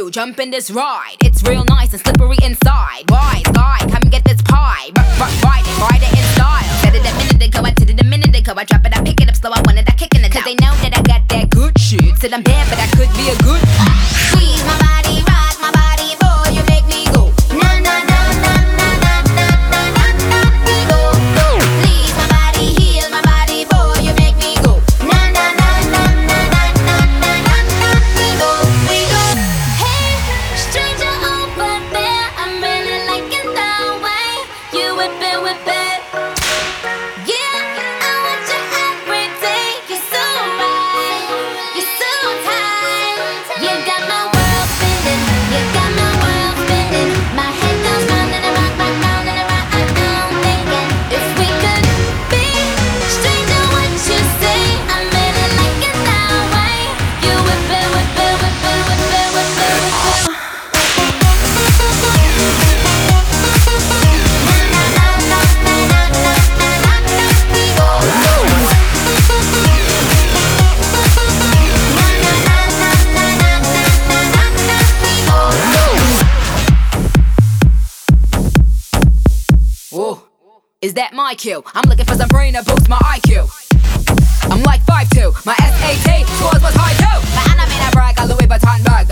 you, jump in this ride. It's real nice and slippery inside. Wise guy, come get this pie. Ride it in style. Said it a minute ago, I did it a minute ago. I drop it, I pick it up slow, I wanted that kick in it. Cause they know that I got that good shit. Said I'm bad, but I could be a good. Squeeze my body, rock my body, boy, you make me go. Na na na na na na na na na na me go. Please my body, heal my body, boy, you make me go. Na na na na na na na na na na me go. We go. Hey, stranger over there, I'm really liking the way you whip it, whip it. Yeah, I want you every day. You're so right, you're so tight. You got my world spinning, you got my world spinning. My head goes round and around, round and around. I'm thinking if we could be stranger, what you say? I'm really liking that way you whip it, whip it, whip it, whip it, whip it, whip it. Ooh, is that my cue? I'm looking for some brain to boost my IQ. I'm like 5'2", my SAT scores was high too. My anime brag, a Louis Vuitton bag.